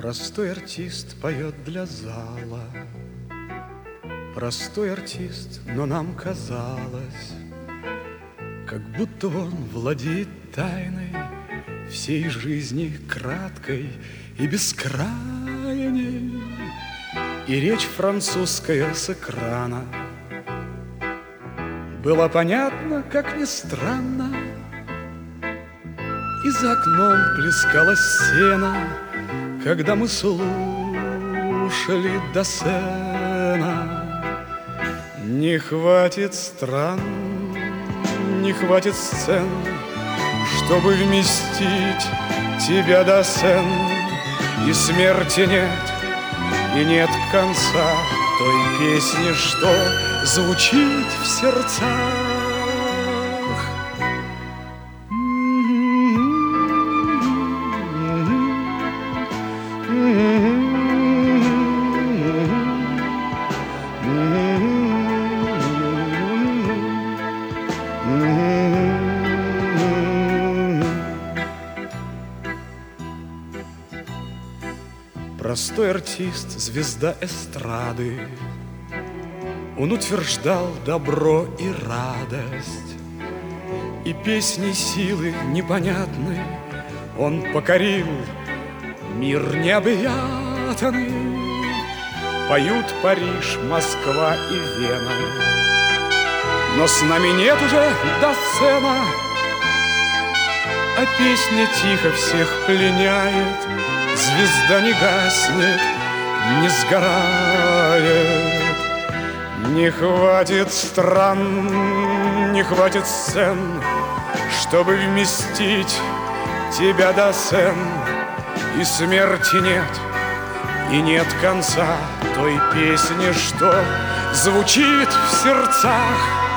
Простой артист поет для зала. Простой артист, но нам казалось, как будто он владеет тайной всей жизни краткой и бескрайней. И речь французская с экрана была понятна, как ни странно. И за окном плескалась сена, когда мы слушали Доссена. Не хватит стран, не хватит сцен, чтобы вместить тебя, Доссен. И смерти нет, и нет конца той песни, что звучит в сердцах. Простой артист, звезда эстрады, он утверждал добро и радость, и песней силы непонятной он покорил мир необъятный. Поют Париж, Москва и Вена, но с нами нет уже Доссена. А песня тихо всех пленяет, звезда не гаснет, не сгорает. Не хватит стран, не хватит сцен, чтобы вместить тебя, Доссен. И смерти нет, и нет конца той песни, что звучит в сердцах.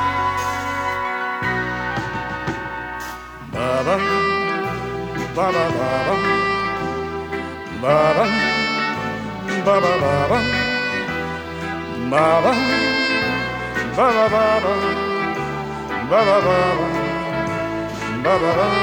Баба, баба, баба, баба, баба, баба, баба, баба, баба, баба, баба, баба.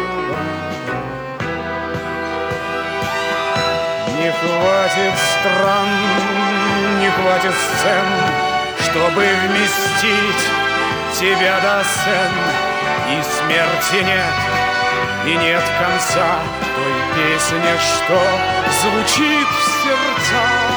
Не хватит стран, не хватит сцен, чтобы вместить тебя, Доссен. И смерти нет, и нет конца той песни, что звучит в сердцах.